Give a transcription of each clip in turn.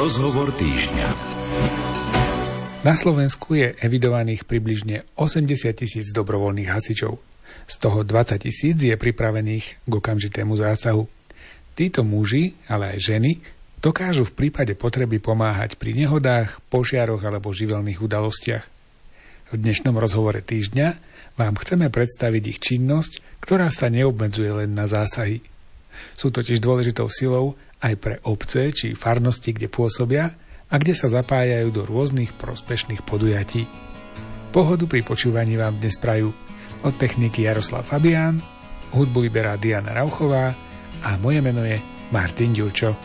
Rozhovor týždňa. Na Slovensku je evidovaných približne 80 000 dobrovoľných hasičov. Z toho 20 000 je pripravených k okamžitému zásahu. Títo muži, ale aj ženy, dokážu v prípade potreby pomáhať pri nehodách, požiaroch alebo živelných udalostiach. V dnešnom rozhovore týždňa vám chceme predstaviť ich činnosť, ktorá sa neobmedzuje len na zásahy. Sú totiž dôležitou silou aj pre obce či farnosti, kde pôsobia a kde sa zapájajú do rôznych prospešných podujatí. Pohodu pri počúvaní vám dnes prajú od techniky Jaroslav Fabián, hudbu vyberá Diana Rauchová a moje meno je Martin Ďurčo.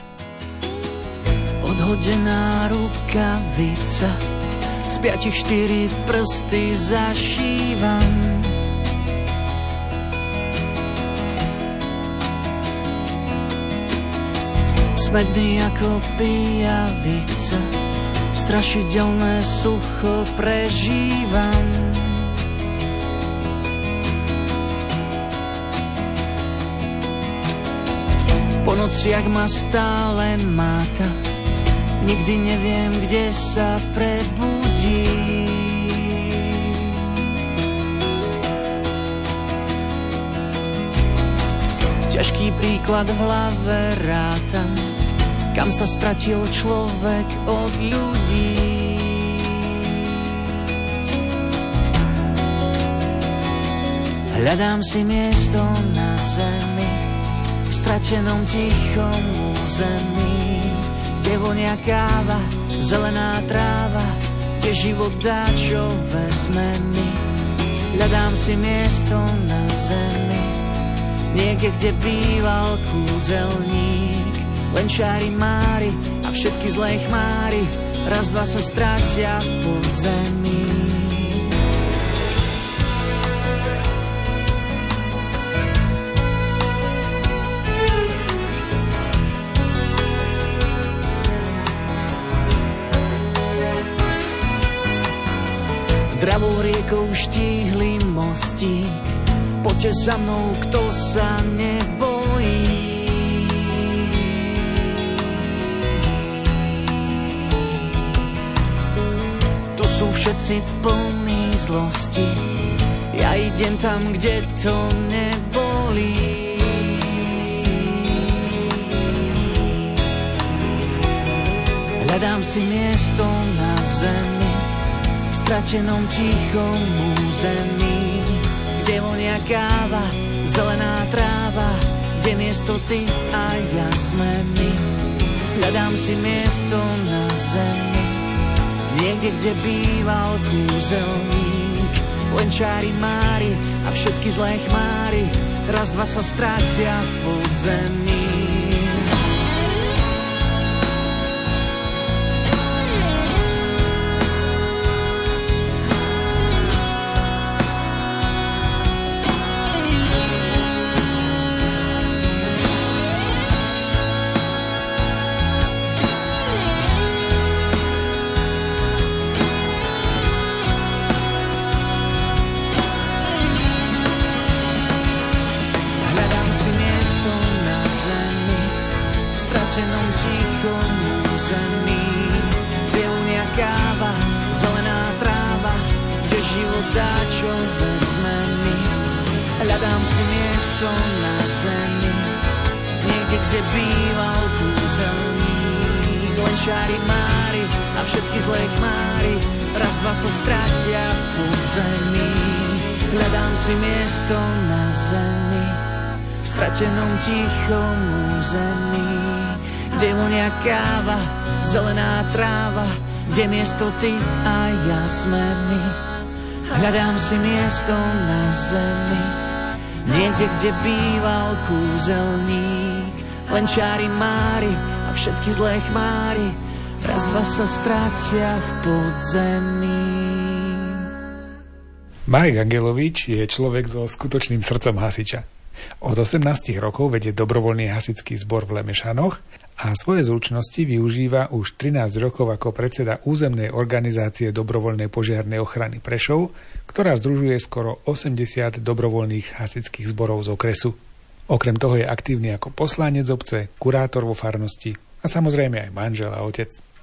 Odhodená rukavica, z 5 4 prsty zašívam. Smedný ako pijavica, strašidelné sucho prežívam. Po nociach ma stále máta, nikdy neviem, kde sa prebudí. Ťažký príklad v hlave rátam, kam sa stratil človek od ľudí. Hľadám si miesto na zemi, v stratenom tichom území, kde vonia káva, zelená tráva, kde život dá, čo vezme mi. Hľadám si miesto na zemi, niekde, kde býval kúzelník. Len čári mári a všetky zlé chmári raz, dva sa stratia v podzemí. Dravou riekou štíhly mostík, poďte za mnou, kto sa nebojí. Všetci plní zlosti, ja idem tam, kde to nebolí. Hľadám si miesto na zemi, v stratenom tichom území, kde vonia káva, zelená tráva, kde miesto ty a ja sme my. Hľadám si miesto na zemi, niekde, kde býval kúzelník. Len čári mári a všetky zlé chmári raz, dva sa strácia v podzemí. Hľadám si miesto na zemi, niekde, kde býval kúzelník. Len čári mári a všetky zlé chmári raz, dva sa strátia v podzemí. Hľadám si miesto na zemi, v stratenom tichom území, kde vonia káva, zelená tráva, kde miesto ty a ja sme my. Hľadám si miesto na zemi, niekde, kde býval kúzelník. Len čári mári a všetky zlé chmári raz, dva sa strácia v podzemí. Marek Angelovič je človek so skutočným srdcom hasiča. Od 18 rokov vedie dobrovoľný hasičský zbor v Lemešanoch a svoje zručnosti využíva už 13 rokov ako predseda územnej organizácie dobrovoľnej požiarnej ochrany Prešov, ktorá združuje skoro 80 dobrovoľných hasičských zborov z okresu. Okrem toho je aktívny ako poslanec obce, kurátor vo farnosti a samozrejme aj manžel a otec.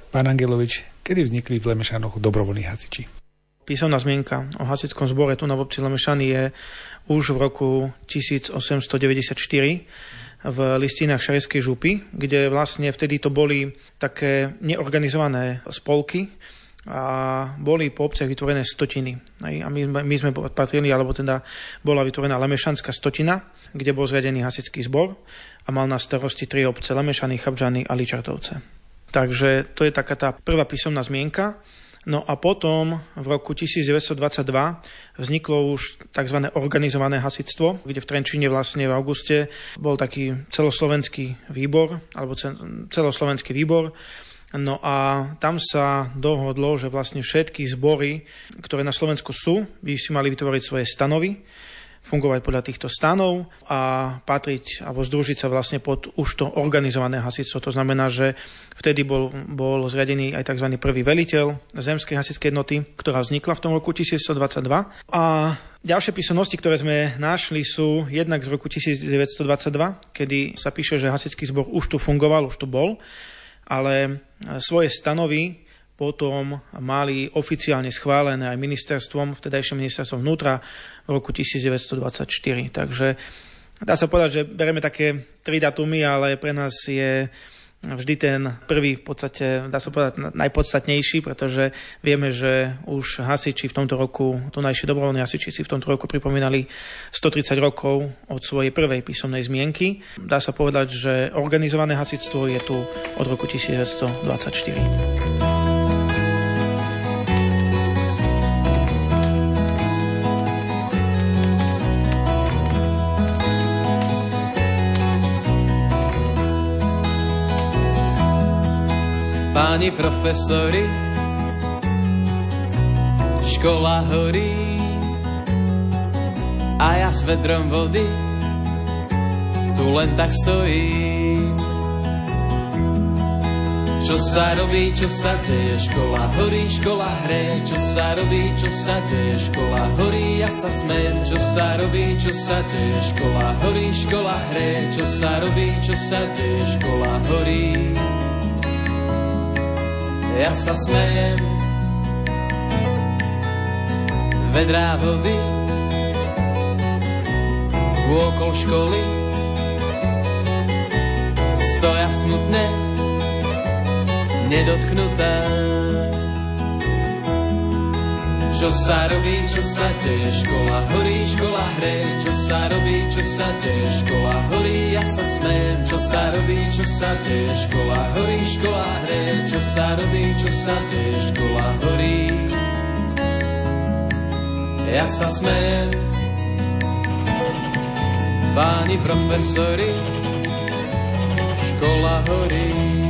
Pán Angelovič, kedy vznikli v Lemešanoch dobrovoľní hasiči? Písomná zmienka o hasickom zbore tu na obci Lemešany je už v roku 1894 v listinách Šarišskej župy, kde vlastne vtedy to boli také neorganizované spolky a boli po obciach vytvorené stotiny. A my sme patrili, alebo teda bola vytvorená Lemešanská stotina, kde bol zriadený hasičský zbor a mal na starosti 3 obce: Lemešany, Chabžany a Ličartovce. Takže to je taká tá prvá písomná zmienka. No a potom v roku 1922 vzniklo už tzv. Organizované hasičstvo, kde v Trenčíne vlastne v auguste bol taký celoslovenský výbor, alebo celoslovenský výbor. No a tam sa dohodlo, že vlastne všetky zbory, ktoré na Slovensku sú, by si mali vytvoriť svoje stanovy, fungovať podľa týchto stanov a patriť alebo združiť sa vlastne pod už to organizované hasičstvo. To znamená, že vtedy bol zriadený aj tzv. Prvý veliteľ zemskej hasičskej jednoty, ktorá vznikla v tom roku 1922. A ďalšie písomnosti, ktoré sme našli, sú jednak z roku 1922, kedy sa píše, že hasičský zbor už tu fungoval, už tu bol, ale svoje stanovy potom mali oficiálne schválené aj ministerstvom, vtedajším ministerstvom vnútra v roku 1924. Takže dá sa povedať, že bereme také 3 datumy, ale pre nás je vždy ten prvý v podstate, dá sa povedať, najpodstatnejší, pretože vieme, že už hasiči v tomto roku, tunajší dobrovoľní hasiči si v tomto roku pripomínali 130 rokov od svojej prvej písomnej zmienky. Dá sa povedať, že organizované hasičstvo je tu od roku 1924. Páni profesori, škola horí a ja s vedrom vody tu len tak stojím. Čo sa robí, čo sa deje, škola horí, škola hreje. Čo sa robí, čo sa deje, škola horí, ja sa smejem. Čo sa robí, čo sa deje, škola horí, škola hreje. Čo sa robí, čo sa deje, škola horí, ja sa smejem. Vedrá vody vôkol školy stoja smutne, nedotknuté. Čo sa robí, čo sa deje, škola horí, škola hreje. Čo sa robí, čo sa deje, škola horí, ja sa smejem. Čo sa robí, čo sa deje, škola horí, škola hreje. Čo sa robí, čo sa deje, škola horí, ja sa smejem. Páni profesori, škola horí.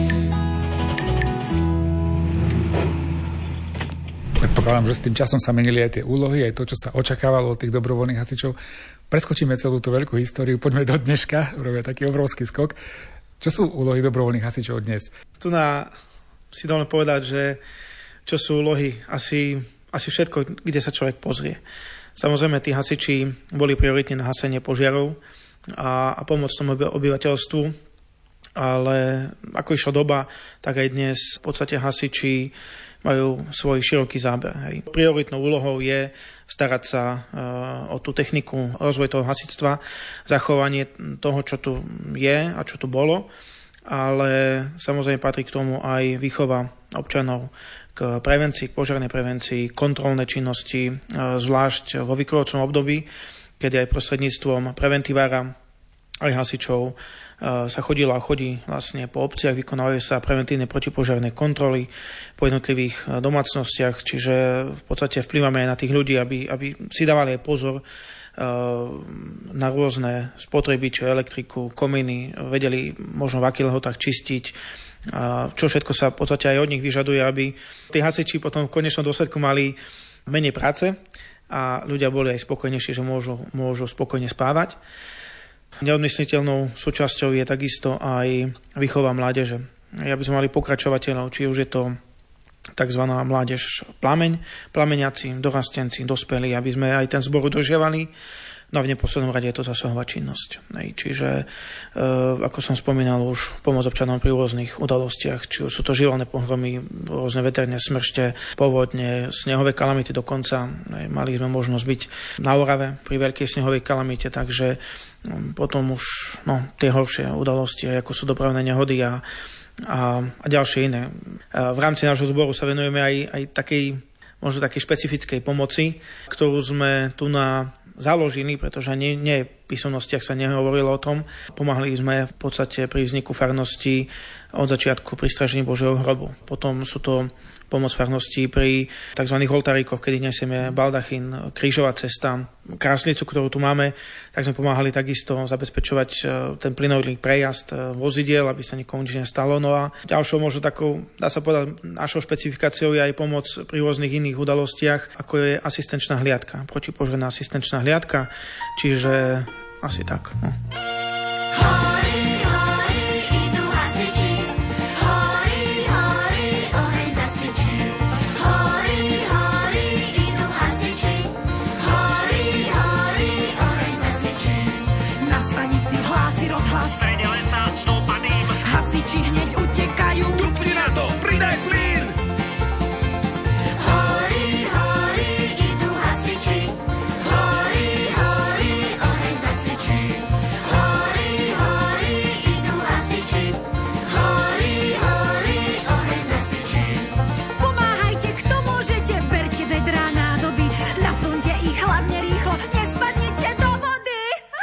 Predpokladám, že s tým časom sa menili aj tie úlohy, aj to, čo sa očakávalo od tých dobrovoľných hasičov. Preskočíme celú tú veľkú históriu, poďme do dneška, robia taký obrovský skok. Čo sú úlohy dobrovoľných hasičov dnes? Tu si dovolím povedať, že čo sú úlohy, asi všetko, kde sa človek pozrie. Samozrejme, tí hasiči boli prioritne na hasenie požiarov a pomoc tomu obyvateľstvu, ale ako išla doba, tak aj dnes v podstate hasiči majú svoj široký záber. Prioritnou úlohou je starať sa o tú techniku, rozvoj toho hasičstva, zachovanie toho, čo tu je a čo tu bolo, ale samozrejme patrí k tomu aj výchova občanov k prevencii, k požiarnej prevencii, kontrolnej činnosti, zvlášť vo vykurovacom období, kedy aj prostredníctvom preventivára aj hasičov sa chodilo a chodí vlastne po obciach, vykonávajú sa preventívne protipožiarne kontroly po jednotlivých domácnostiach, čiže v podstate vplyvame aj na tých ľudí, aby si dávali aj pozor na rôzne spotreby, či elektriku, komíny, vedeli možno v akých lehotách čistiť, čo všetko sa v podstate aj od nich vyžaduje, aby tí hasiči potom v konečnom dôsledku mali menej práce a ľudia boli aj spokojnejší, že môžu spokojne spávať. Neodmysliteľnou súčasťou je takisto aj výchova mládeže. Aby sme mali pokračovateľov, či už je to tzv. Mládež plameň, plameniaci, dorastenci, dospelí, aby sme aj ten zbor udržiavali No a v neposlednom rade je to zasahová činnosť. Čiže, ako som spomínal už, pomoc občanom pri rôznych udalostiach, či sú to živelné pohromy, rôzne veterné smršte, povodne, snehové kalamity dokonca. Mali sme možnosť byť na Orave pri veľkej snehovej kalamite, takže potom už tie horšie udalosti, ako sú dopravné nehody a ďalšie iné. V rámci nášho zboru sa venujeme aj takej špecifickej pomoci, ktorú sme tu založili, pretože nie v písomnostiach sa nehovorilo o tom. Pomáhali sme v podstate pri vzniku farnosti od začiatku pri strážení Božieho hrobu. Potom sú to pomoc farnosti pri tzv. Oltáríkoch, kedy nesieme baldachín, krížová cesta, kráslicu, ktorú tu máme, tak sme pomáhali takisto zabezpečovať ten plynový prejazd vozidiel, aby sa nikomu nič nestalo. No a ďalšou možno takou, dá sa povedať, našou špecifikáciou je aj pomoc pri rôznych iných udalostiach, ako je asistenčná hliadka, protipožiarna asistenčná hliadka, čiže asi tak. No. Hasiči hneď utekajú. Dupni na to, pridaj plyn! Horí, horí, idú hasiči. Horí, horí, oheň zasičí. Horí, horí, idú hasiči. Horí, horí, oheň zasičí. Pomáhajte, kto môžete, berte vedrá nádoby. Naplňte ich hlavne rýchlo, nespadnite do vody.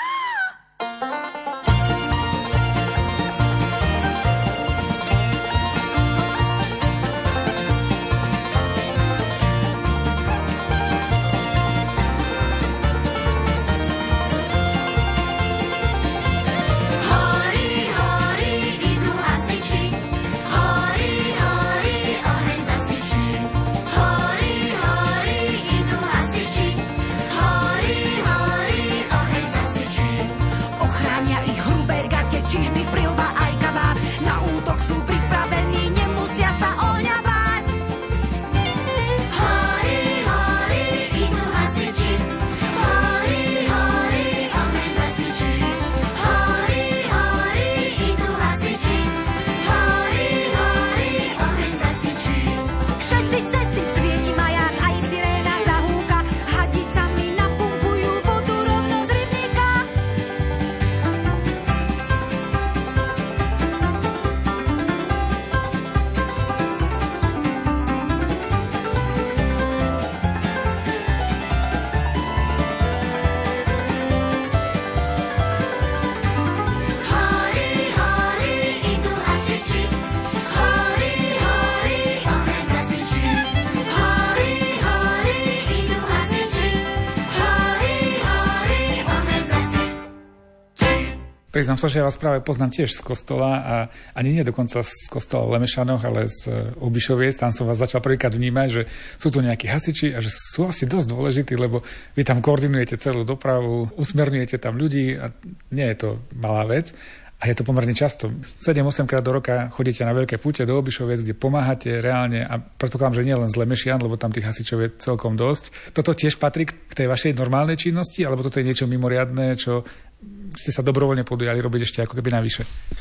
Priznám sa, že ja vás práve poznám tiež z kostola a ani nie dokonca z kostola v Lemešanoch, ale z Obišoviec. Tam som vás začal prvýkrát vnímať, že sú tu nejakí hasiči a že sú asi dosť dôležití, lebo vy tam koordinujete celú dopravu, usmerňujete tam ľudí a nie je to malá vec. A je to pomerne často. 7-8 krát do roka chodíte na veľké púte do Obišoviec, kde pomáhate reálne a predpokladám, že nie len z Lemešian, lebo tam tých hasičov je celkom dosť. Toto tiež patrí k tej vašej normálnej činnosti, alebo toto je niečo mimoriadne, čo ste sa dobrovoľne podujali robiť ešte ako keby navyše?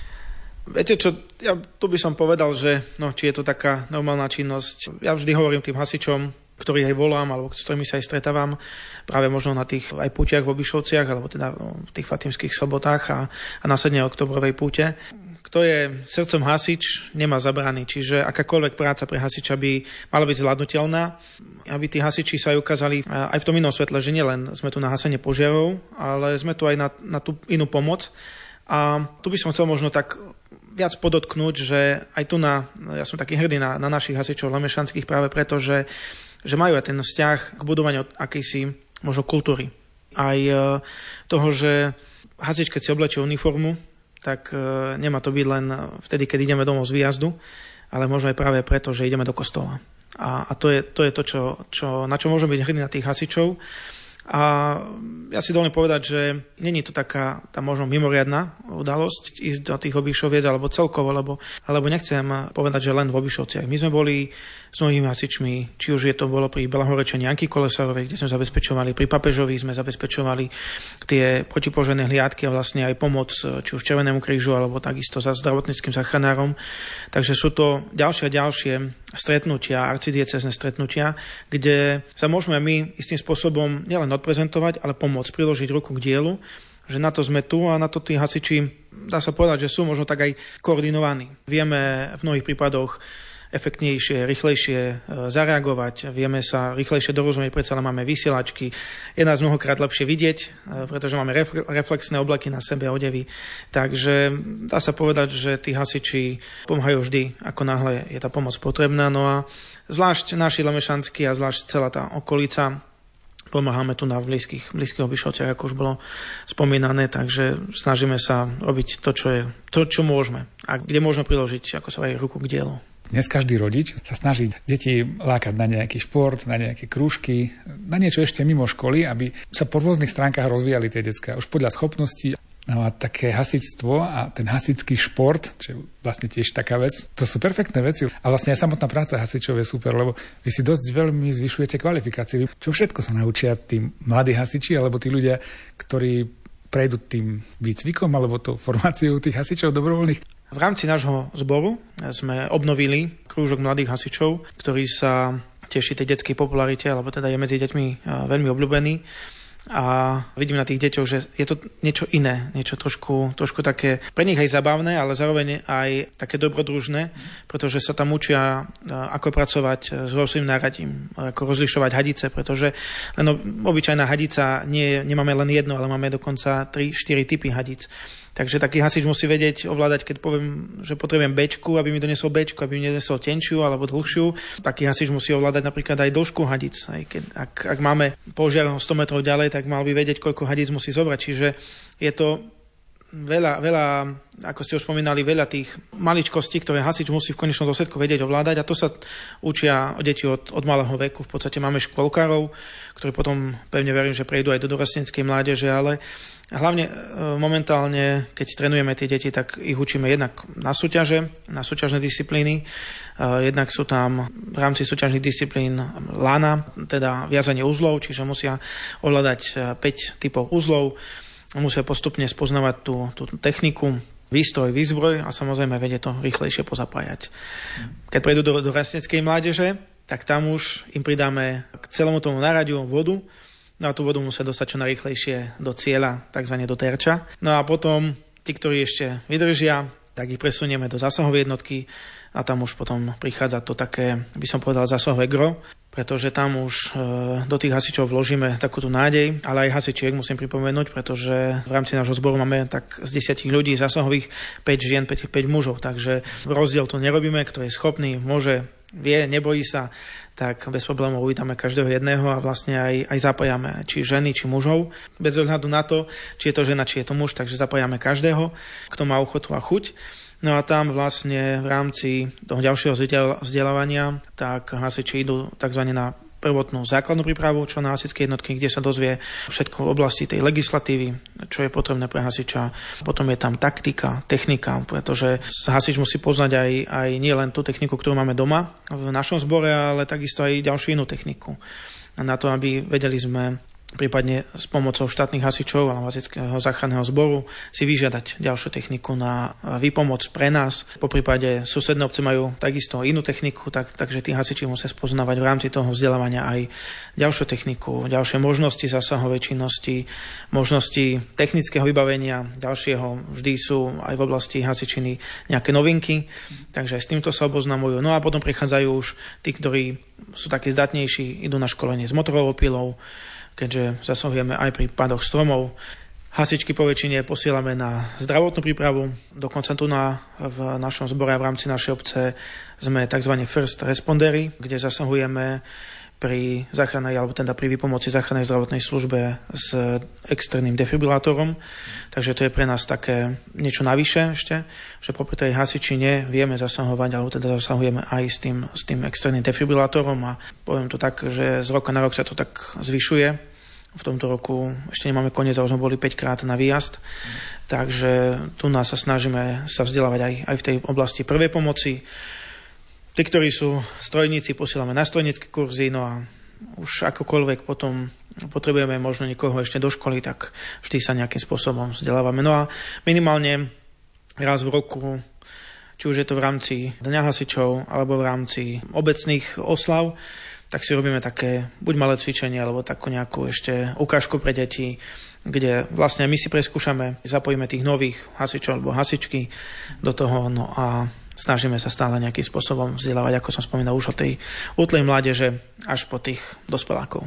Viete čo, ja tu by som povedal, že či je to taká normálna činnosť. Ja vždy hovorím tým hasičom, ktorých aj volám, alebo s ktorými sa aj stretávam, práve možno na tých aj pútiach v Obišovciach, alebo teda v tých fatimských sobotách a následne oktobrovej púte. Kto je srdcom hasič, nemá zabrany. Čiže akákoľvek práca pre hasiča by mala byť zvládnutelná, aby tí hasiči sa aj ukázali aj v tom inom svetle, že nielen sme tu na hasenie požiarov, ale sme tu aj na tú inú pomoc. A tu by som chcel možno tak viac podotknúť, že aj tu ja som taký hrdý na našich hasičov lemešanských práve preto, že majú aj ten vzťah k budovaniu akejsi možno kultúry. Aj toho, že hasič, keď si oblečie uniformu, tak nemá to byť len vtedy, keď ideme domov z výjazdu, ale možno aj práve preto, že ideme do kostola. A to je to, na čo môžeme byť hrdí na tých hasičov. A ja si dovolím povedať, že není to taká tá možno mimoriadna udalosť ísť do tých Obišoviec alebo celkovo, alebo nechcem povedať, že len v Obišovciach. My sme boli s mnohými hasičmi, či už je to bolo pri Blahorečení Janky Kolesárovej, kde sme zabezpečovali, pri Papežovi sme zabezpečovali tie protipožiarne hliadky a vlastne aj pomoc či už Červenému krížu alebo takisto za zdravotníckym záchranárom. Takže sú to ďalšie stretnutia, arcidiecézne stretnutia, kde sa môžeme my istým spôsobom nielen odprezentovať, ale pomôcť, priložiť ruku k dielu, že na to sme tu a na to tí hasiči, dá sa povedať, že sú možno tak aj koordinovaní. Vieme v mnohých prípadoch efektnejšie, rýchlejšie zareagovať, vieme sa rýchlejšie dorozumieť, predsa len máme vysielačky, je nás mnohokrát lepšie vidieť, pretože máme reflexné obleky na sebe, odevy. Takže dá sa povedať, že tí hasiči pomáhajú vždy, ako náhle je tá pomoc potrebná. No a zvlášť naši lemešanskí a zvlášť celá tá okolica, pomáhame tu na blízkych Obišovciach, ako už bolo spomínané, takže snažíme sa robiť to, čo môžeme a kde môžeme priložiť, ako sa aj ruku k dielu. Dnes každý rodič sa snaží deti lákať na nejaký šport, na nejaké krúžky, na niečo ešte mimo školy, aby sa po rôznych stránkach rozvíjali tie decká už podľa schopností. No a také hasičstvo a ten hasičský šport, čo je vlastne tiež taká vec, to sú perfektné veci. A vlastne aj samotná práca hasičov je super, lebo vy si dosť veľmi zvyšujete kvalifikáciu. Čo všetko sa naučia tí mladí hasiči alebo tí ľudia, ktorí prejdú tým výcvikom alebo tou formáciou tých hasičov dobrovoľných? V rámci nášho zboru sme obnovili krúžok mladých hasičov, ktorý sa teší tej detskej popularite, alebo teda je medzi deťmi veľmi obľúbený. A vidím na tých deťoch, že je to niečo iné, niečo trošku také pre nich aj zabavné, ale zároveň aj také dobrodružné, pretože sa tam učia, ako pracovať s rôznym náradím, ako rozlišovať hadice, pretože obyčajná hadica nemáme len jedno, ale máme dokonca 3-4 typy hadic. Takže taký hasič musí vedieť ovládať, keď poviem, že potrebujem Bčku, aby mi donesol Bčku, aby mi donesol tenčiu alebo dlhšiu. Taký hasič musí ovládať napríklad aj dĺžku hadic. Ak máme požiar 100 metrov ďalej, tak mal by vedieť, koľko hadic musí zobrať. Čiže je to veľa, ako ste už spomínali, veľa tých maličkostí, ktoré hasič musí v konečnom dôsledku vedieť ovládať, a to sa učia deti od malého veku. V podstate máme škôlkarov, ktorí potom, pevne verím, že prejdú aj do dorastníckej mládeže, ale hlavne momentálne, keď trénujeme tie deti, tak ich učíme jednak na súťažné disciplíny. Jednak sú tam v rámci súťažných disciplín lana, teda viazanie uzlov, čiže musia ovládať 5 typov uzlov, musia postupne spoznávať tú techniku, výstroj, výzbroj a samozrejme vedie to rýchlejšie pozapájať. Keď prejdú do dorastníckej mládeže, tak tam už im pridáme k celému tomu náradiu vodu. No a tú vodu musia dostať čo najrýchlejšie do cieľa, takzvané do terča. No a potom tí, ktorí ešte vydržia, tak ich presunieme do zásahovej jednotky a tam už potom prichádza to také, by som povedal, zásahové gro, pretože tam už do tých hasičov vložíme takúto nádej, ale aj hasičiek musím pripomenúť, pretože v rámci nášho zboru máme tak z 10 ľudí zásahových 5 žien, 5 mužov, takže rozdiel to nerobíme, kto je schopný, môže, vie, nebojí sa, tak bez problémov uvítame každého jedného a vlastne aj zapájame či ženy, či mužov. Bez ohľadu na to, či je to žena, či je to muž, takže zapájame každého, kto má ochotu a chuť. No a tam vlastne v rámci toho ďalšieho vzdelávania tak hasiči idú tzv. Na prvotnú základnú prípravu, čo na hasičskej jednotky, kde sa dozvie všetko v oblasti tej legislatívy, čo je potrebné pre hasiča. Potom je tam taktika, technika, pretože hasič musí poznať aj nie len tú techniku, ktorú máme doma v našom zbore, ale takisto aj ďalšiu inú techniku. Na to, aby vedeli sme prípadne s pomocou štátnych hasičov alebo hasičského záchranného zboru si vyžiadať ďalšiu techniku na výpomoc pre nás. Po prípade susedné obce majú takisto inú techniku, takže tí hasiči musia spoznávať v rámci toho vzdelávania aj ďalšiu techniku, ďalšie možnosti zásahovej činnosti, možnosti technického vybavenia, ďalšieho. Vždy sú aj v oblasti hasičiny nejaké novinky, takže aj s týmto sa oboznamujú. No a potom prichádzajú už tí, ktorí sú takí zdatnejší, idú na školenie s motorovou pilou, keďže zasahujeme aj pri pádoch stromov. Hasičky po väčšine posielame na zdravotnú prípravu. Dokonca tu v našom zbore a v rámci našej obce sme tzv. First responderi, kde zasahujeme pri záchrannej, alebo teda pri výpomoci záchrannej zdravotnej službe s externým defibrilátorom. Takže to je pre nás také niečo navyše ešte, že popri tej hasičine vieme zasahovať, alebo teda zasahujeme aj s tým externým defibrilátorom a poviem to tak, že z roka na rok sa to tak zvyšuje. V tomto roku ešte nemáme koniec, už sme boli 5 krát na výjazd, takže tu nás sa snažíme sa vzdelávať aj v tej oblasti prvej pomoci. Tí, ktorí sú strojníci, posielame na strojnícke kurzy, no a už akokoľvek potom potrebujeme možno niekoho ešte do školy, tak vždy sa nejakým spôsobom vzdelávame. No a minimálne raz v roku, či už je to v rámci Dňa hasičov alebo v rámci obecných oslav, tak si robíme také buď malé cvičenie, alebo takú nejakú ešte ukážku pre deti, kde vlastne my si preskúšame, zapojíme tých nových hasičov alebo hasičky do toho, no a snažíme sa stále nejakým spôsobom vzdelávať, ako som spomínal, už od tej útlej mládeže až po tých dospelákov.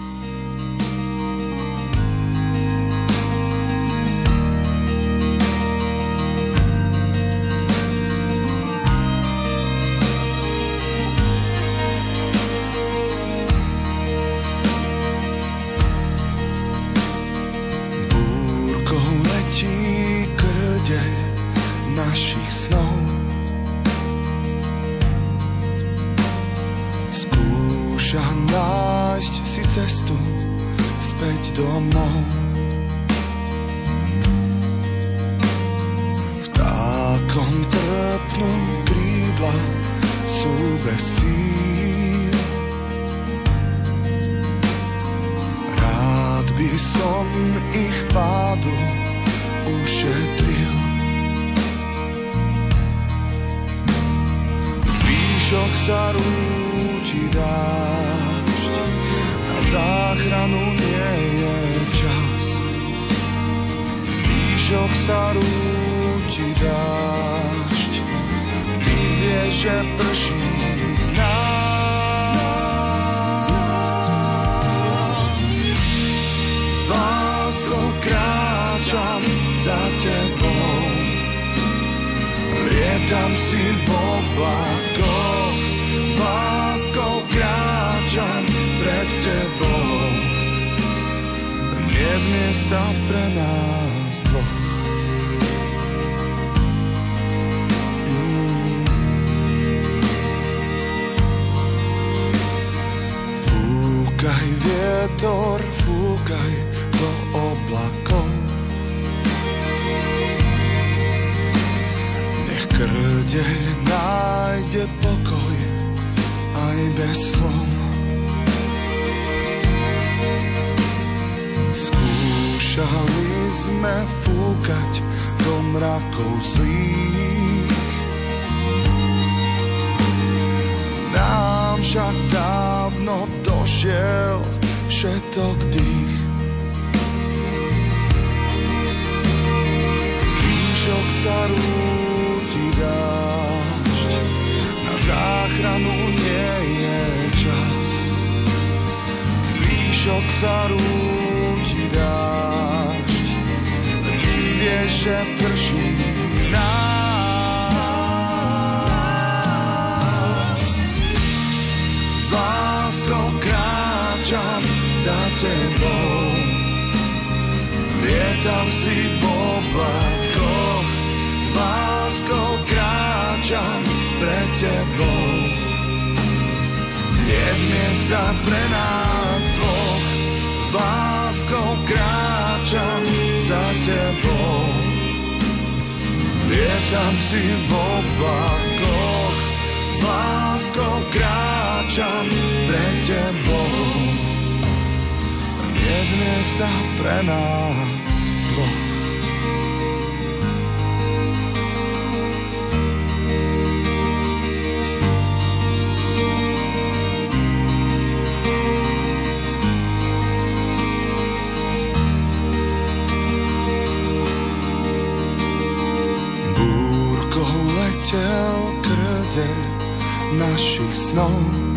Našich snov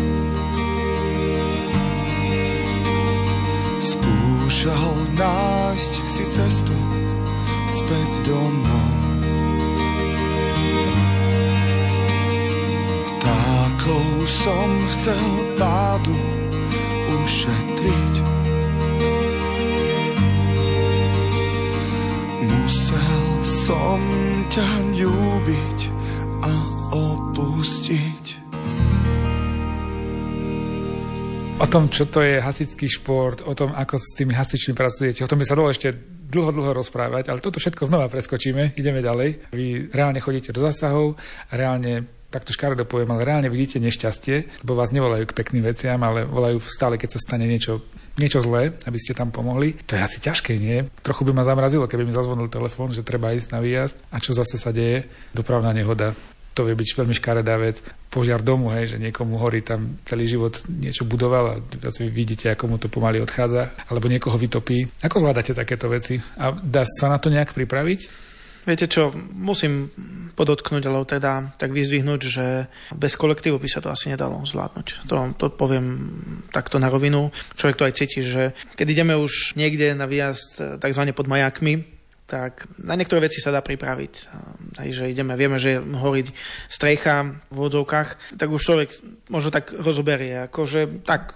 skúšal nájsť si cestu späť domov. Vtákov som chcel pádu ušetriť. Musel som ťa ľúbiť a opustiť. O tom, čo to je hasičský šport, o tom, ako s tými hasičmi pracujete, o tom by sa dalo ešte dlho rozprávať, ale toto všetko znova preskočíme, ideme ďalej. Vy reálne chodíte do zásahov, reálne, takto škaredo poviem, ale reálne vidíte nešťastie, lebo vás nevolajú k pekným veciam, ale volajú stále, keď sa stane niečo zlé, aby ste tam pomohli. To je asi ťažké, nie? Trochu by ma zamrazilo, keby mi zazvonil telefón, že treba ísť na výjazd. A čo zase sa deje? Dopravná nehoda. To vie byť veľmi škaredá vec. Požiar domu, hej, že niekomu horí tam celý život niečo budoval a vy vidíte, ako mu to pomaly odchádza, alebo niekoho vytopí. Ako zvládate takéto veci? A dá sa na to nejak pripraviť? Viete čo, musím podotknúť, alebo teda tak vyzdvihnúť, že bez kolektívu by sa to asi nedalo zvládnuť. To poviem takto na rovinu. Človek to aj cíti, že keď ideme už niekde na výjazd takzvané pod majakmi, tak na niektoré veci sa dá pripraviť. Aj že vieme, že horí strecha v odzovkách, tak už človek možno tak rozoberie. Akože tak,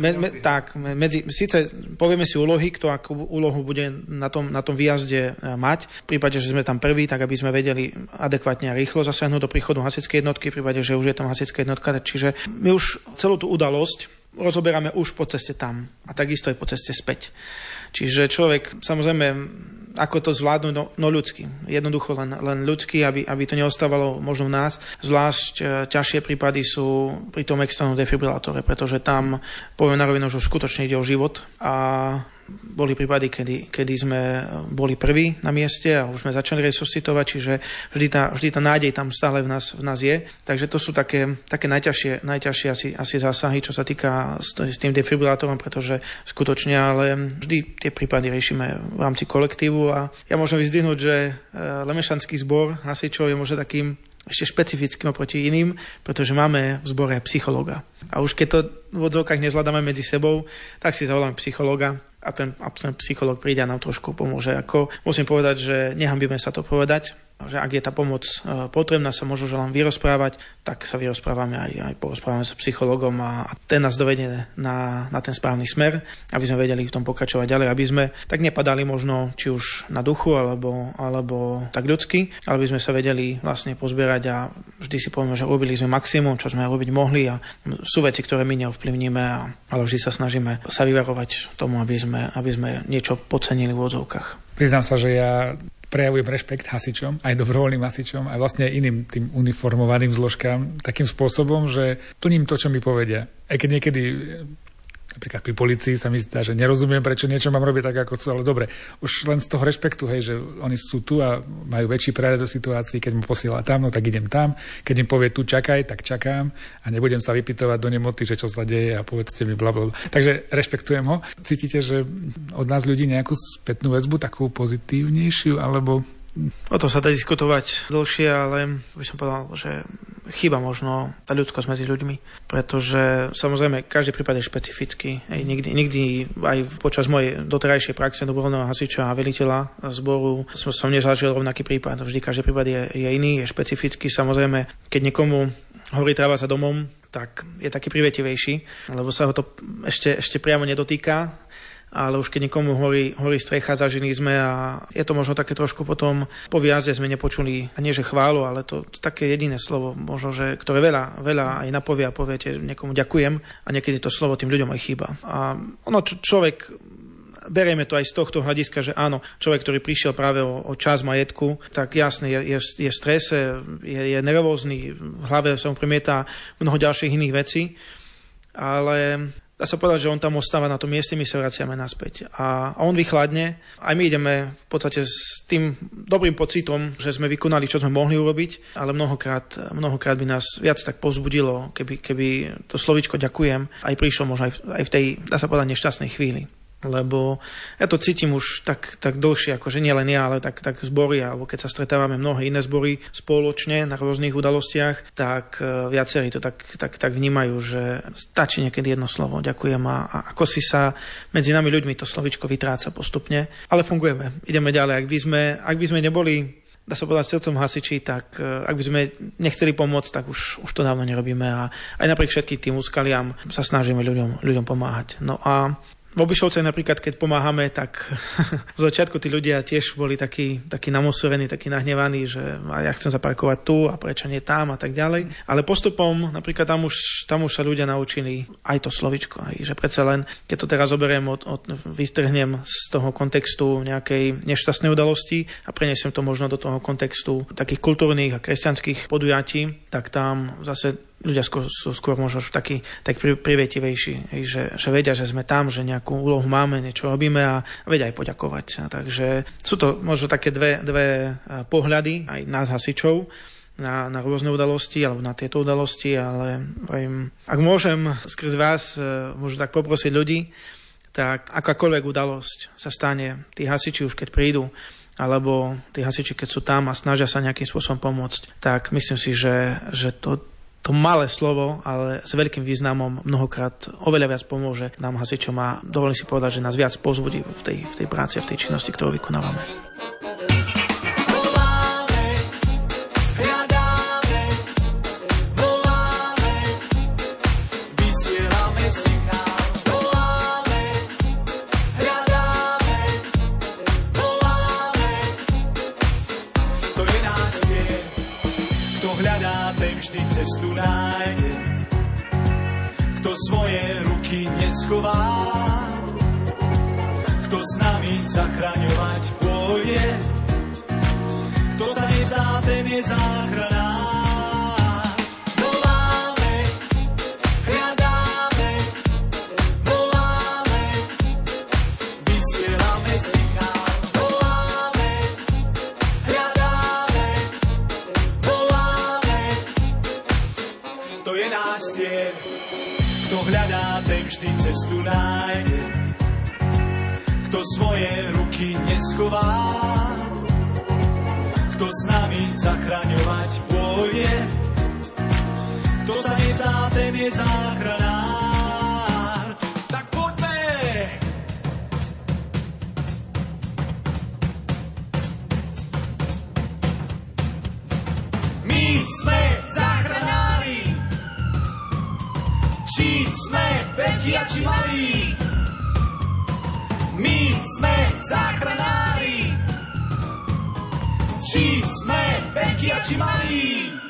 síce povieme si úlohy, kto akú úlohu bude na tom výjazde mať. V prípade, že sme tam prví, tak aby sme vedeli adekvátne a rýchlo zasiahnuť do príchodu hasičskej jednotky, v prípade, že už je tam hasická jednotka. Čiže my už celú tú udalosť rozoberáme už po ceste tam a takisto aj po ceste späť. Čiže človek, samozrejme, ako to zvládnuť, no ľudsky. Jednoducho len ľudsky, aby to neostávalo možno v nás. Zvlášť ťažšie prípady sú pri tom externom defibrilátore, pretože tam, poviem na rovinu, že skutočne ide o život a boli prípady, kedy sme boli prví na mieste a už sme začali resuscitovať, čiže vždy tá nádej tam stále v nás je. Takže to sú také najťažšie asi zásahy, čo sa týka s tým defibrilátorom, pretože skutočne, ale vždy tie prípady riešime v rámci kolektívu a ja môžem vyzdvihnúť, že Lemešanský zbor hasičov je možno takým ešte špecifickým oproti iným, pretože máme v zbore psychológa. A už keď to v odzvukách nezvládame medzi sebou, tak si zavoláme psychológa a ten psychológ príde a nám trošku pomôže. Musím povedať, že nehambíme sa to povedať, že ak je tá pomoc potrebná, sa môžu len vyrozprávať, tak sa vyrozprávame aj porozprávame sa s psychologom a ten nás dovedie na ten správny smer, aby sme vedeli v tom pokračovať ďalej, aby sme tak nepadali možno či už na duchu alebo tak ľudsky, ale aby sme sa vedeli vlastne pozbierať a vždy si povieme, že robili sme maximum, čo sme robiť mohli a sú veci, ktoré my neovplyvníme, ale vždy sa snažíme sa vyvarovať tomu, aby sme niečo podcenili v odzvukách. Priznám sa, že ja prejavujem rešpekt hasičom, aj dobrovoľným hasičom, aj vlastne aj iným tým uniformovaným zložkám takým spôsobom, že plním to, čo mi povedia. Aj keď niekedy, napríklad pri polícii sa mi zdá, že nerozumiem, prečo niečo mám robiť tak, ako chcú, ale dobre, už len z toho rešpektu, hej, že oni sú tu a majú väčší prehľad do situácií, keď mu posiela tam, no tak idem tam, keď im povie tu čakaj, tak čakám a nebudem sa vypytovať do nemoty, že čo sa deje a povedzte mi blablabla. Takže rešpektujem ho. Cítite, že od nás ľudí nejakú spätnú väzbu, takú pozitívnejšiu, alebo... O to sa dá diskutovať dlhšie, ale by som povedal, že chýba možno tá ľudskosť medzi ľuďmi, pretože samozrejme každý prípad je špecifický. Nikdy aj počas mojej doterajšej praxe dobrovoľného hasiča a veliteľa zboru som nezažil rovnaký prípad. Vždy každý prípad je iný, je špecifický. Samozrejme, keď niekomu horí tráva za domom, tak je taký privetivejší, lebo sa ho to ešte priamo nedotýka. Ale už keď niekomu horí strecha, zažili sme a je to možno také trošku potom po výjazde sme nepočuli, a nie že chválu, ale to také jediné slovo, možno, že ktoré veľa aj napovie a poviete niekomu ďakujem a niekedy to slovo tým ľuďom aj chýba. A človek, berieme to aj z tohto hľadiska, že áno, človek, ktorý prišiel práve o čas majetku, tak jasne je v strese, je nervózny, v hlave sa mu premieta mnoho ďalších iných vecí, ale dá sa povedať, že on tam ostáva na tom mieste, my sa vraciame naspäť. A on vychladne, aj my ideme v podstate s tým dobrým pocitom, že sme vykonali, čo sme mohli urobiť, ale mnohokrát by nás viac tak povzbudilo, keby to slovíčko ďakujem aj prišlo možno aj v tej, dá sa povedať, nešťastnej chvíli. Lebo ja to cítim už tak dlhšie, akože nie len ja, ale tak zbory, alebo keď sa stretávame mnohé iné zbory spoločne na rôznych udalostiach, tak viacerí to tak vnímajú, že stačí niekedy jedno slovo, ďakujem a ako si sa medzi nami ľuďmi to slovičko vytráca postupne, ale fungujeme, ideme ďalej. Ak by sme neboli, dá sa povedať, srdcom hasiči, tak ak by sme nechceli pomôcť, tak už to dávno nerobíme a aj napriek všetkým tým úskaliam sa snažíme ľuďom pomáhať. No a V Obišovce napríklad, keď pomáhame, tak v začiatku tí ľudia tiež boli takí namosúrení, takí nahnevaní, že ja chcem zaparkovať tu a prečo nie tam a tak ďalej. Ale postupom napríklad tam už sa ľudia naučili aj to slovičko, aj, že predsa len, keď to teraz zoberiem, vystrhnem z toho kontextu nejakej nešťastnej udalosti a prenesiem to možno do toho kontextu takých kultúrnych a kresťanských podujatí, tak tam zase ľudia sú skôr možno tak privietivejší, že vedia, že sme tam, že nejakú úlohu máme, niečo robíme a vedia aj poďakovať. Takže sú to možno také dve pohľady aj nás hasičov na rôzne udalosti alebo na tieto udalosti, ale ak môžem skrz vás môžem tak poprosiť ľudí, tak akákoľvek udalosť sa stane, tí hasiči už keď prídu, alebo tí hasiči keď sú tam a snažia sa nejakým spôsobom pomôcť, tak myslím si, že to malé slovo, ale s veľkým významom mnohokrát oveľa viac pomôže nám hasičom a dovolím si povedať, že nás viac povzbudí v tej práci a v tej činnosti, ktorú vykonávame. Cestu nájde, kto svoje ruky neschová, kto s nami zachraňovať pôjde, kto sa nevzdá, ten je záchranár. Voláme, hľadáme, voláme, vysielame signál. To je náš cieľ, kto hľadá, ten vždy cestu nájde, kto svoje ruky neschová, kto s nami zachraňovať pôjde, kto sa nevzdá, ten je záchranár. Tak poďme! My sme záchranári, či sme veľkí a či malí. My sme záchranári, či sme veľkí a či malí.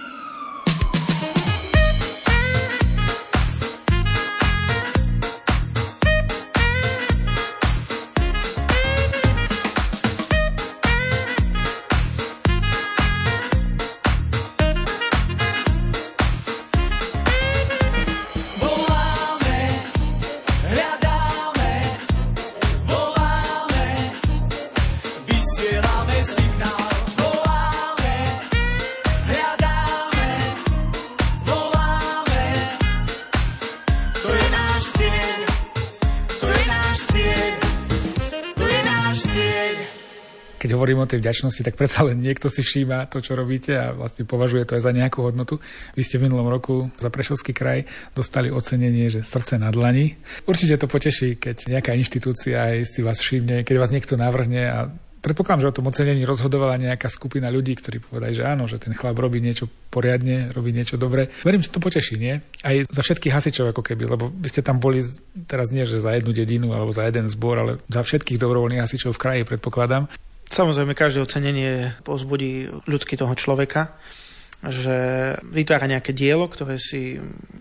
Keď hovorím o tej vďačnosti, tak predsa len niekto si všíma to, čo robíte a vlastne považuje to aj za nejakú hodnotu. Vy ste v minulom roku za Prešovský kraj dostali ocenenie, že srdce na dlani. Určite to poteší, keď nejaká inštitúcia aj si vás všimne, keď vás niekto navrhne a predpokladám, že o tom ocenení rozhodovala nejaká skupina ľudí, ktorí povedali, že áno, že ten chlap robí niečo poriadne, robí niečo dobre. Verím, že to poteší, nie? Aj za všetkých hasičov ako keby, lebo vy ste tam boli teraz nie, že za jednu dedinu alebo za jeden zbor, ale za všetkých dobrovoľných hasičov v kraji, predpokladám. Samozrejme, každé ocenenie povzbudí ľudský toho človeka, že vytvára nejaké dielo, ktoré si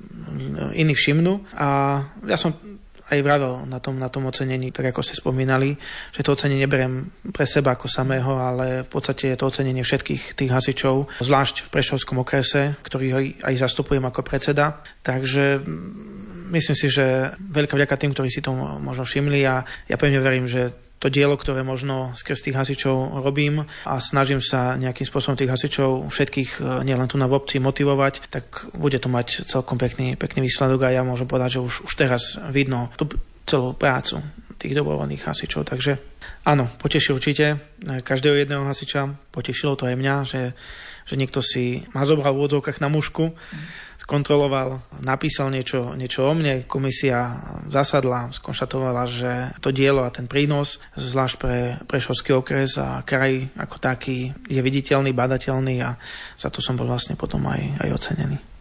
iní všimnú. A ja som aj vravel na tom ocenení, tak ako ste spomínali, že to ocenenie beriem pre seba ako samého, ale v podstate je to ocenenie všetkých tých hasičov, zvlášť v Prešovskom okrese, ktorý aj zastupujem ako predseda. Takže myslím si, že veľká vďaka tým, ktorí si to možno všimli a ja pevne verím, že to dielo, ktoré možno skrz tých hasičov robím a snažím sa nejakým spôsobom tých hasičov všetkých nielen tu na v obci motivovať, tak bude to mať celkom pekný výsledok a ja môžem povedať, že už teraz vidno tú celú prácu tých dobrovoľných hasičov. Takže áno, poteší určite každého jedného hasiča, potešilo to aj mňa, že niekto si ma zobral v úvodzovkách na mušku, skontroloval, napísal niečo o mne, komisia zasadla, skonštatovala, že to dielo a ten prínos, zvlášť pre Prešovský okres a kraj ako taký, je viditeľný, badateľný a za to som bol vlastne potom aj ocenený.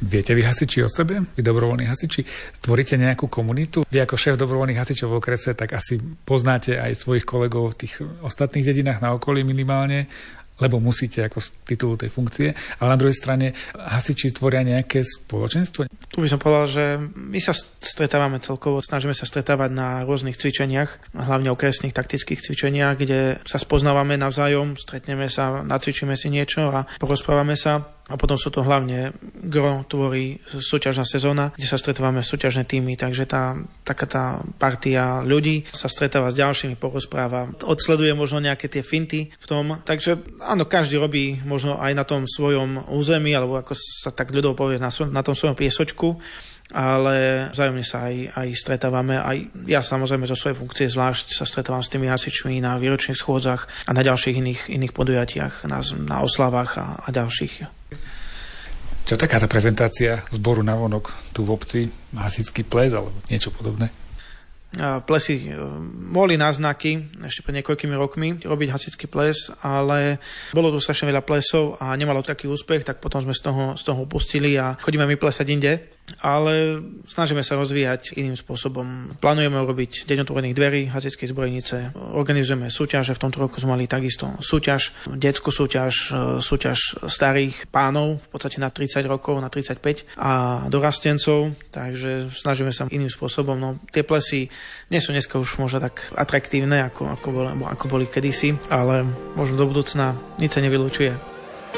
Viete vy hasiči o sebe? Vy dobrovoľní hasiči? Stvoríte nejakú komunitu? Vy ako šéf dobrovoľných hasičov v okrese, tak asi poznáte aj svojich kolegov v tých ostatných dedinách na okolí minimálne, lebo musíte ako z titulu tej funkcie. Ale na druhej strane hasiči tvoria nejaké spoločenstvo? Tu by som povedal, že my sa stretávame celkovo, snažíme sa stretávať na rôznych cvičeniach, hlavne okresných taktických cvičeniach, kde sa spoznávame navzájom, stretneme sa, nacvičíme si niečo a porozprávame sa. A potom sú to hlavne gro tvorí súťažná sezóna, kde sa stretávame súťažné týmy, takže taká tá partia ľudí sa stretáva s ďalšími, porozpráva, odsleduje možno nejaké tie finty v tom. Takže áno, každý robí možno aj na tom svojom území, alebo ako sa tak ľudovo povie, na tom svojom piesočku, ale vzájomne sa aj stretávame. Aj ja samozrejme zo svojej funkcie zvlášť sa stretávam s tými hasičmi na výročných schôdzach a na ďalších iných podujatiach, na oslavách a ďalších. Čo taká tá prezentácia zboru na vonok tu v obci? Hasičský ples alebo niečo podobné? Plesy boli náznaky ešte pred niekoľkými rokmi robiť hasičský ples, ale bolo tu strašne veľa plesov a nemalo taký úspech, tak potom sme z toho upustili a chodíme my plesať inde. Ale snažíme sa rozvíjať iným spôsobom. Plánujeme urobiť deň otvorených dverí hasičskej zbrojnice. Organizujeme súťaže. V tomto roku sme mali takisto súťaž, detskú súťaž starých pánov, v podstate na 30 rokov, na 35 a dorastencov. Takže snažíme sa iným spôsobom. No, tie plesy nie sú dneska už možno tak atraktívne, ako boli kedysi, ale možno do budúcna nič sa nevylučuje.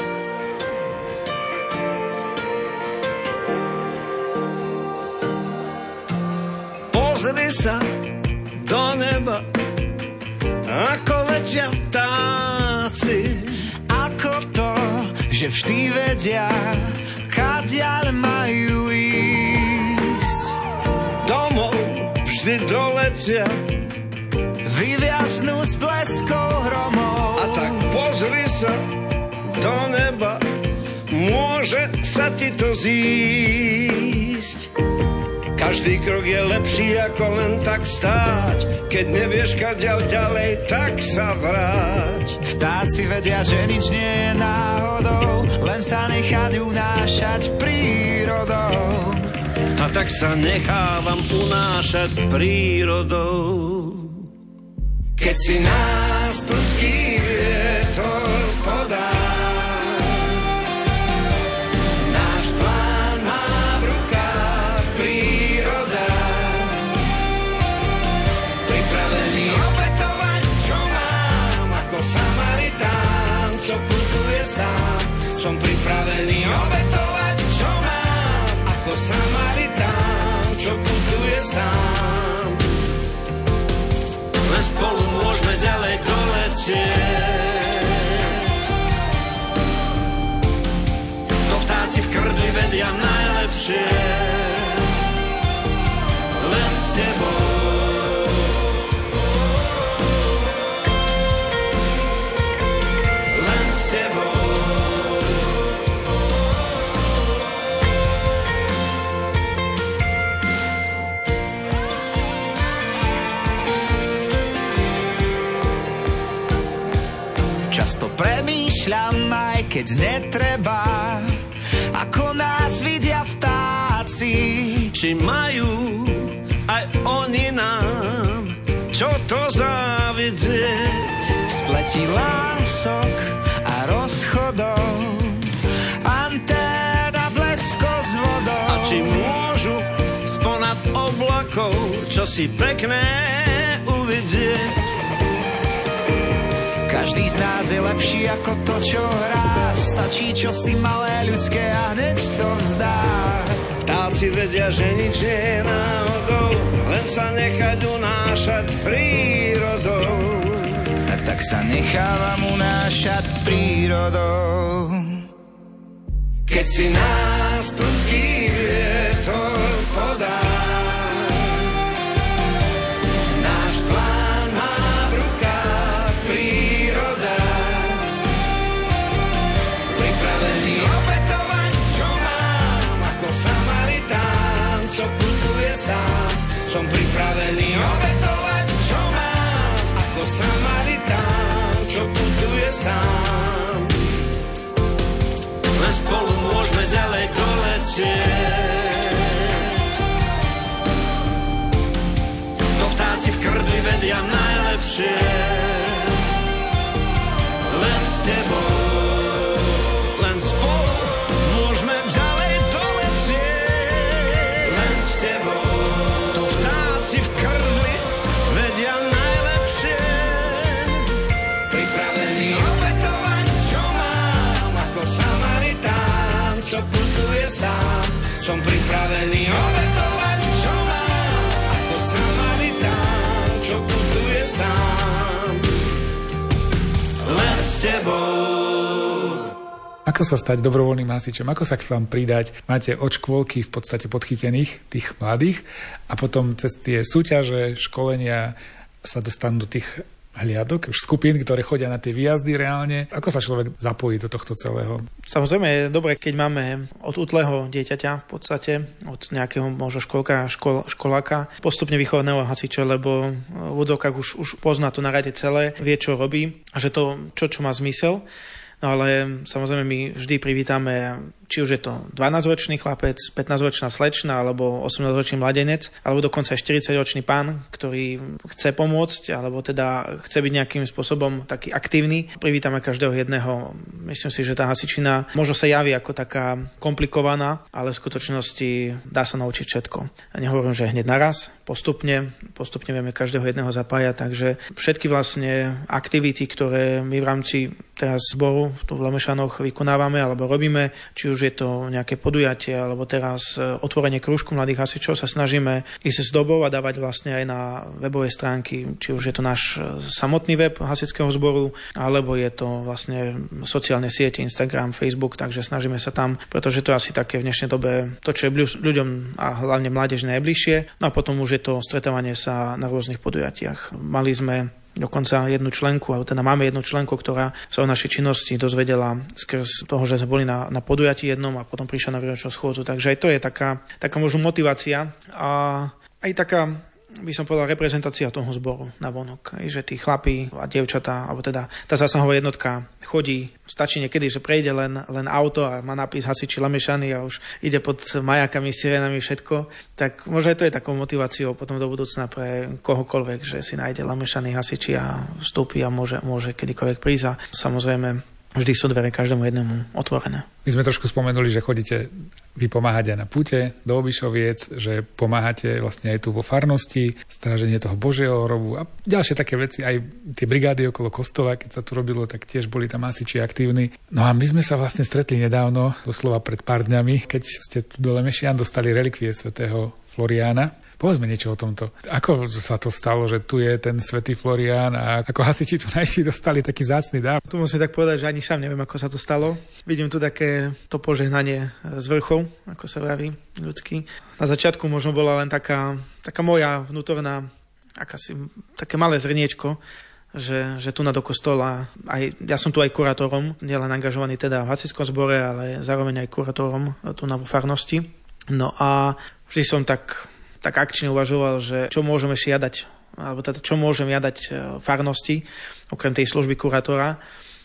Pozri sa do neba, ako letia vtáci, ako to, že vždy vedia, kadiaľ majú ísť. Domov vždy doletia, vyviaznú s bleskou hromov. A tak pozri sa do neba, môže sa ti to zísť. Každý krok je lepší ako len tak stáť. Keď nevieš kadiaľ ďalej, tak sa vráť. Vtáci vedia, že nič nie je náhodou, len sa nechať unášať prírodou. A tak sa nechávam unášať prírodou. Keď si nás prudký vietor podá, som pripravený obetovať, čo mám, ako Samaritán, čo putuje sám. Len spolu môžeme ďalej doletieť. To vtáci v krdli vedia najlepšie. Len s tebou. Len s tebou. Často premýšľam, aj keď netreba, ako nás vidia vtáci. Či majú aj oni nám čo to závidieť. V spleti lások a rozchodov, anténa blesko s vodou. A či môžu sponad oblakov čosi pekné uvidieť. Každý z nás je lepší ako to, čo hrá. Stačí čosi malé ľudské a hneď to vzdá. Vtáci vedia, že nič nie je náhodou, len sa nechať unášať prírodou. A tak sa nechávam unášať prírodou. Keď si nás prudký vietor podá, náš plán má v rukách príroda. Pripravený obetovať, čo mám, ako Samaritán, čo putuje sám. Som pripravený obetovať, čo mám, ako Samaritán, čo putuje sám. Len spolu môžeme ďalej doletieť. letieť. To vtáci v krdli vedia najlepšie. Len s tebou, len spolu môžeme ďalej doletieť. Len s tebou, to vtáci v krdli vedia najlepšie. Pripravený obetovať, čo mám, ako Samaritán, čo putuje sám. Som pripravený obetovať, čo mám, ako Samaritán, čo putuje sám. Len s tebou. Ako sa stať dobrovoľným hasičom? Ako sa k vám pridať? Máte od škôlky v podstate podchytených, tých mladých, a potom cez tie súťaže, školenia sa dostanú do tých hliadok, už skupín, ktoré chodia na tie výjazdy reálne. Ako sa človek zapojí do tohto celého? Samozrejme je dobre, keď máme od útleho dieťaťa v podstate, od nejakého možno školáka, postupne vychovaného hasiča, lebo v úvodzovkách už pozná to na rade celé, vie, čo robí a že to, čo má zmysel. No ale samozrejme my vždy privítame, či už je to 12-ročný chlapec, 15-ročná slečna, alebo 18-ročný mladenec, alebo dokonca 40-ročný pán, ktorý chce pomôcť, alebo teda chce byť nejakým spôsobom taký aktívny. Privítame každého jedného. Myslím si, že tá hasičina možno sa javí ako taká komplikovaná, ale v skutočnosti dá sa naučiť všetko. A nehovorím, že hneď naraz, postupne vieme každého jedného zapájať, takže všetky vlastne aktivity, ktoré my v rámci teraz zboru tu v Lemešanoch vykonávame alebo robíme, či už je to nejaké podujatie alebo teraz otvorenie krúžku mladých hasičov, sa snažíme ísť s dobou a dávať vlastne aj na webové stránky, či už je to náš samotný web hasičského zboru, alebo je to vlastne sociálne siete, Instagram, Facebook, takže snažíme sa tam, pretože to je asi také v dnešnej dobe to, čo je ľuďom a hlavne mládež najbližšie. No a potom už je to stretávanie sa na rôznych podujatiach. Mali sme dokonca jednu členku, alebo teda máme jednu členku, ktorá sa o našej činnosti dozvedela skrz toho, že sme boli na podujatí jednom a potom prišla na výročnú schôdzu. Takže aj to je taká možno motivácia a aj taká, by som povedal, reprezentácia toho zboru na vonok. Že tí chlapí a dievčatá, alebo teda tá zásahová jednotka chodí, stačí niekedy, že prejde len auto a má nápis hasiči Lemešany a už ide pod majakami, sirénami, všetko. Tak možno aj to je takou motiváciou potom do budúcna pre kohokoľvek, že si nájde Lemešany hasiči a vstúpi a môže kedykoľvek prísť. A samozrejme vždy sú dvere každému jednému otvorené. My sme trošku spomenuli, že chodíte vy pomáhať aj na púte do Obišoviec, že pomáhate vlastne aj tu vo farnosti, stráženie toho Božieho hrobu a ďalšie také veci, aj tie brigády okolo kostola, keď sa tu robilo, tak tiež boli tam hasiči aktívni. No a my sme sa vlastne stretli nedávno, doslova pred pár dňami, keď ste tu do Lemešian dostali relikvie svätého Floriána. Povedzme niečo o tomto. Ako sa to stalo, že tu je ten svätý Florián a ako hasiči tu najší dostali taký vzácny dar? Tu musím tak povedať, že ani sám neviem, ako sa to stalo. Vidím tu také to požehnanie z vrchov, ako sa vraví ľudský. Na začiatku možno bola len taká moja vnútorná, také malé zrniečko, že tu na do kostola, ja som tu aj kurátorom, nielen angažovaný teda v hasičskom zbore, ale zároveň aj kurátorom tu na farnosti. No a vždy som tak akčne uvažoval, že čo môžeme žiadať, alebo teda čo môžem jadať farnosti, okrem tej služby kurátora.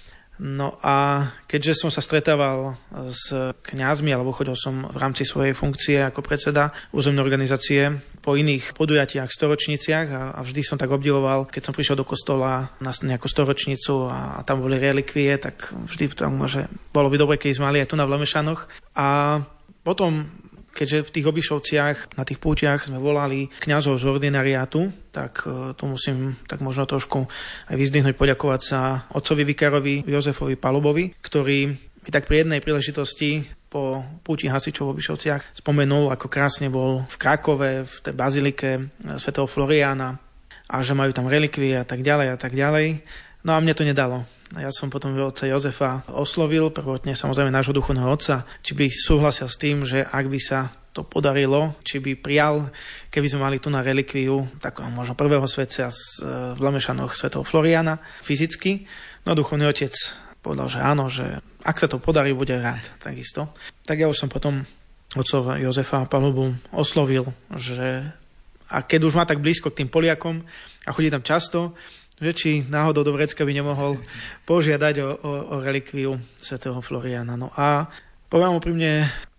No a keďže som sa stretával s kňazmi, alebo chodil som v rámci svojej funkcie ako predseda územnej organizácie po iných podujatiach, storočniciach a vždy som tak obdivoval, keď som prišiel do kostola na nejakú storočnicu a tam boli relikvie, tak vždy tam, že bolo by dobre, keď sme mali aj tu na Lemešanoch. A potom, keďže v tých Obišovciach, na tých pútiach sme volali kňazov z ordinariátu, tak tu musím tak možno trošku aj vyzdvihnúť, poďakovať sa otcovi vikárovi Jozefovi Palubovi, ktorý mi tak pri jednej príležitosti po púti hasičov v Obišovciach spomenul, ako krásne bol v Krakove, v tej bazilike svätého Floriána a že majú tam relikvie a tak ďalej a tak ďalej. No a mne to nedalo. Ja som potom otca Jozefa oslovil, prvotne samozrejme nášho duchovného otca, či by súhlasil s tým, že ak by sa to podarilo, či by prijal, keby sme mali tu na relikviu takého možno prvého svätca v Lemešanoch svätého Floriána fyzicky. No duchovný otec povedal, že áno, že ak sa to podarí, bude rád takisto. Tak ja už som potom otcov Jozefa Palubu oslovil, že a keď už má tak blízko k tým Poliakom a chodí tam často, že či náhodou do Vrecka by nemohol požiadať o relikviu svätého Floriána. No a poviem úprimne,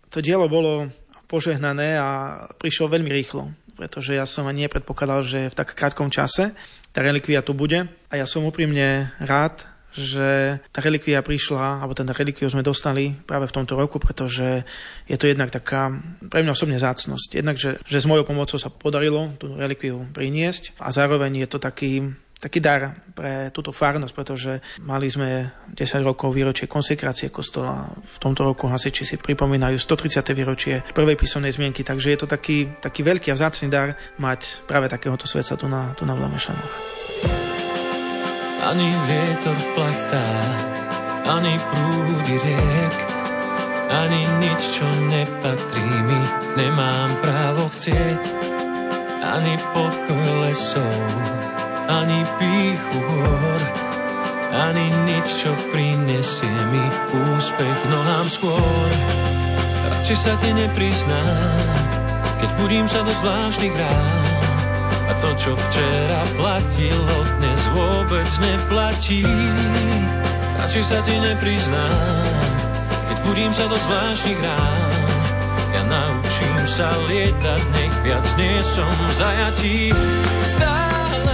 To dielo bolo požehnané a prišlo veľmi rýchlo, pretože ja som ani nepredpokladal, že v tak krátkom čase tá relikvia tu bude. A ja som úprimne rád, že tá relikvia prišla, alebo ten relikviu sme dostali práve v tomto roku, pretože je to jednak taká pre mňa osobne vzácnosť. Jednak, že s mojou pomocou sa podarilo tú relikviu priniesť a zároveň je to taký dar pre túto farnosť, pretože mali sme 10 rokov výročie konsekrácie kostola. V tomto roku hasiči si pripomínajú 130. výročie prvej písomnej zmienky, takže je to taký veľký a vzácny dar mať práve takéhoto svetca tu na Vlamešanoch. Ani vietor v plachtách, ani prúdy riek, ani nič, čo nepatrí mi, nemám právo chcieť. Ani pokoj lesov, ani pýchu hor, ani nič, čo prinesie mi úspech nohám skôr. Radšej sa ti nepriznám, keď budím sa do zvláštnych rád. A to, čo včera platilo, dnes vôbec neplatí. Radšej sa ti nepriznám, keď budím sa do zvláštnych rán. Ja naučím sa lietať, nech viac nie som v zajatí. Stále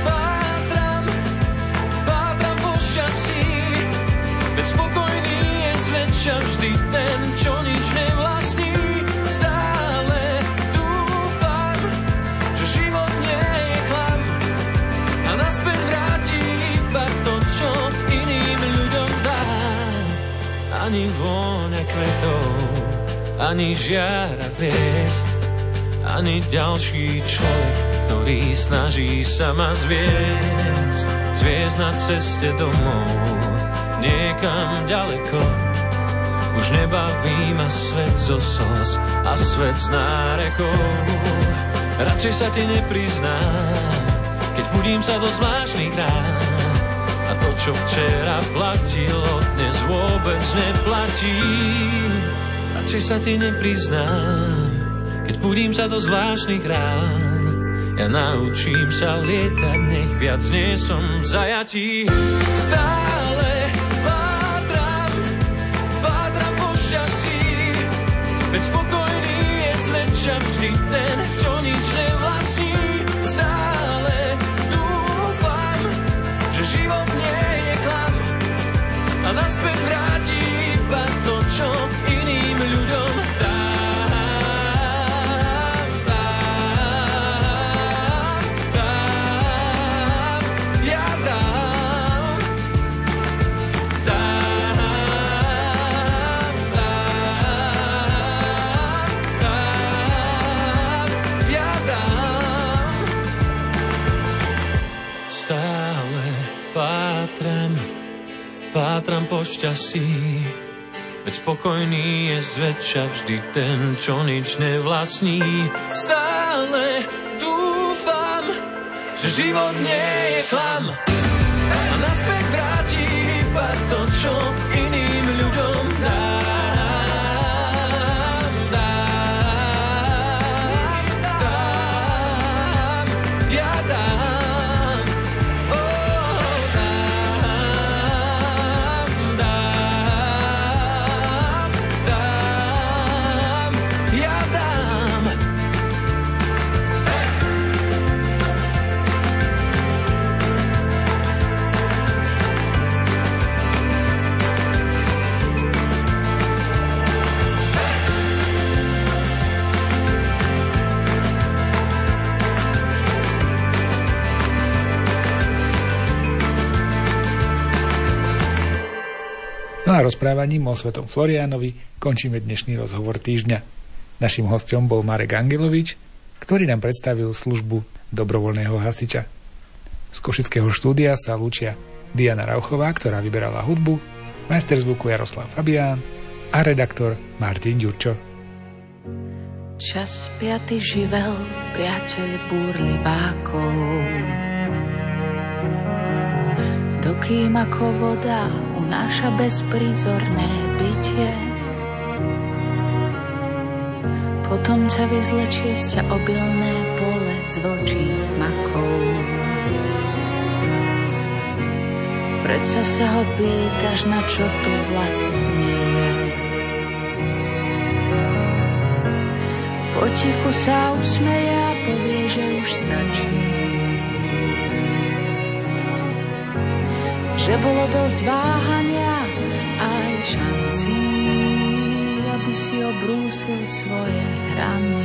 pátram po šťastí, veď spokojný je zväčša vždy ten, čo nič nevlastní. Stále dúfam, že život nie je klam a naspäť vráti iba to, čo iným ľuďom dá. Ani vôňa kvetov, ani žiara hviezd, ani ďalší človek, ktorý snaží sa ma zviesť na ceste domov, niekam ďaleko. Už nebaví ma svet zo slz a svet s nárekou. Radšej sa ti nepriznám, keď budím sa do zvláštnych rán. A to, čo včera platilo, dnes vôbec neplatí. Radšej sa ti nepriznám, keď budím sa do zvláštnych rán. Ja naučím sa lietať, nech viac nie som v zajatí. Stále pátram po šťastí, veď spokojný je zväčša vždy ten, čo nič nevlastní. Stále dúfam, že život nie je klam a naspäť vráti iba to, čo iným ľuďom dá. Pátram po šťastí, veď spokojný je zväčša vždy ten, čo nič nevlastní. Stále dúfam, že život nie je klam a naspäť vráti iba to, čo iným ľuďom dám. Ja dám. No a rozprávaním o svetom Floriánovi končíme dnešný rozhovor týždňa. Naším hosťom bol Marek Angelovič, ktorý nám predstavil službu dobrovoľného hasiča. Z košického štúdia sa lúčia Diana Rauchová, ktorá vyberala hudbu, majster zvuku Jaroslav Fabián a redaktor Martin Ďurčo. Čas piaty živel, priateľ búrlivákov. Dokým ako voda unáša bezprízorné bytie, potom ťa vyzlečie z ťa obilné pole z vlčích makov. Predsa sa ho pýtaš, na čo tu vlastne je. Potichu sa usmeje a povie, že už stačí. Že bolo dosť váhania aj šancí, aby si obrúsil svoje hrany.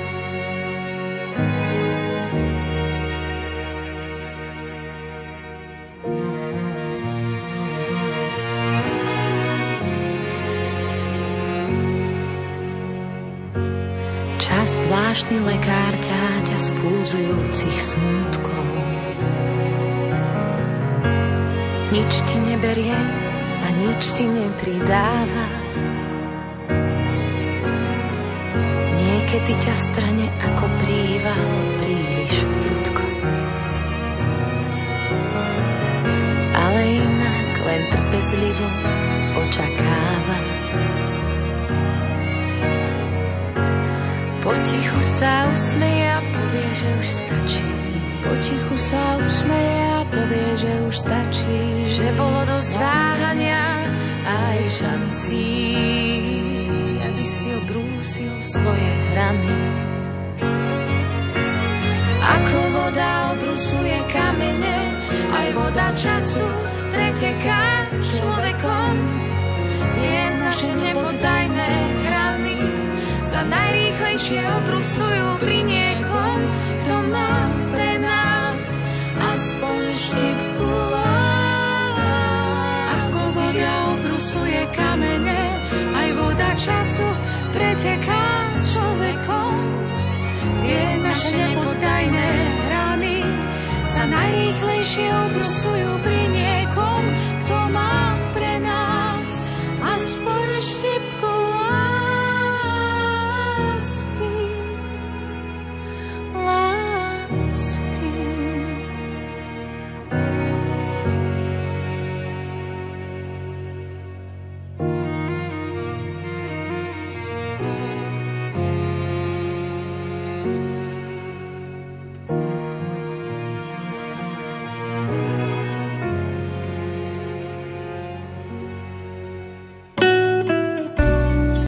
Čas zvláštny lekár ťaťa z pulzujúcich smútkov. Nič ti neberie a nič ti nepridáva. Niekedy ťa strane ako príval príliš prudko. Ale inak len trpezlivo očakáva. Potichu sa usmeje a povie, že už stačí. Potichu sa usmeje a povie, že už stačí. Že bolo dosť váhania aj šancí, aby si obrúsil svoje hrany. Ako voda obrusuje kamene, aj voda času preteká človekom. Tie naše nepoddajné hrany sa najrýchlejšie obrusujú pri niekom, kto má pre nás aspoň štipku. Ako voda obrusuje kamene, aj voda času preteká človekom. Tie naše nepoddajné rany sa najrýchlejšie obrusujú pri niekom, kto má pre nás aspoň štipku.